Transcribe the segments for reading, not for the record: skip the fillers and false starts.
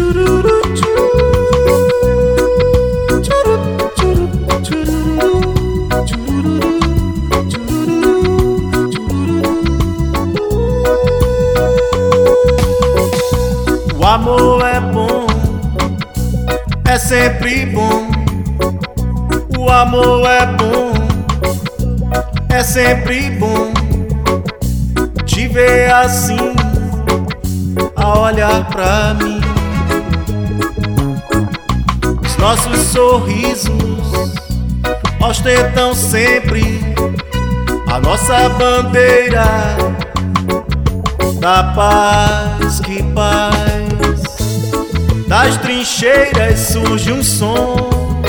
O amor é bom, é sempre bom. O amor é bom, é sempre bom. Te ver assim, a olhar pra mim. Os nossos sorrisos ostentam sempre a nossa bandeira da paz, que paz. Das trincheiras surge um som,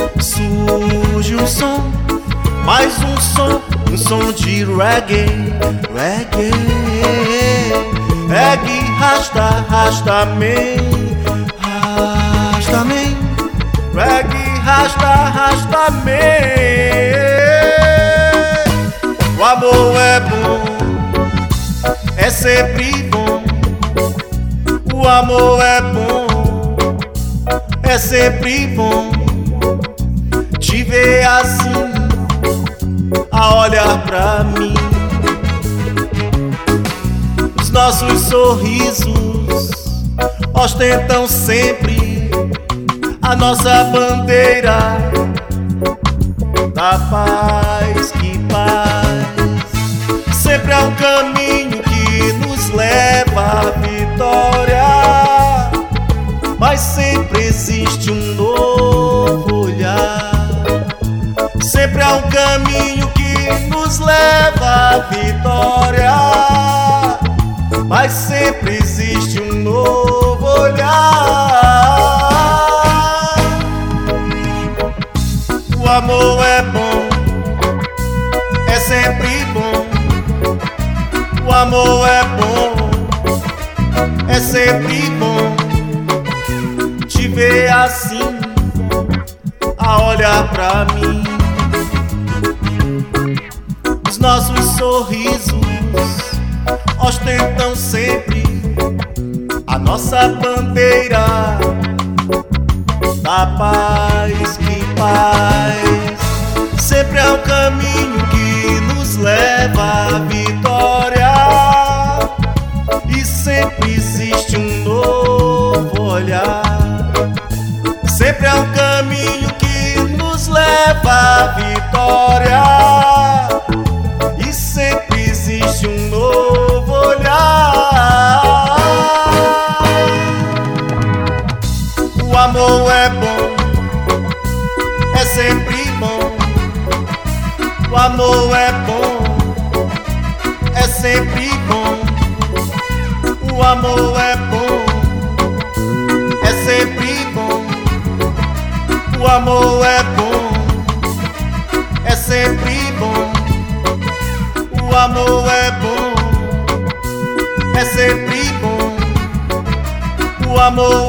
mais um som de reggae, reggae. Reggae, rasta, rasta-me, rasta-me. Reggae, rasta, rasta-me. O amor é bom, é sempre bom. O amor é bom, é sempre bom. Te ver assim, a olhar pra mim. Os nossos sorrisos ostentam sempre a nossa bandeira da paz, que paz. Sempre há um caminho que nos leva à vitória, mas sempre existe um novo olhar. Sempre há um caminho que nos leva à vitória, mas sempre existe um novo olhar. O amor é bom, é sempre bom. O amor é bom, é sempre bom. Te ver assim, a olhar pra mim. Os nossos sorrisos ostentam sempre a nossa bandeira da paz, que paz. Sempre há um caminho que nos leva à vitória, e sempre existe um novo olhar. Sempre há um caminho que nos leva à vitória, e sempre existe um novo olhar. O amor é bom, é sempre bom. O amor é bom, é sempre bom. O amor é bom, é sempre bom. O amor é bom, é sempre bom. O amor é bom, é sempre bom. O amor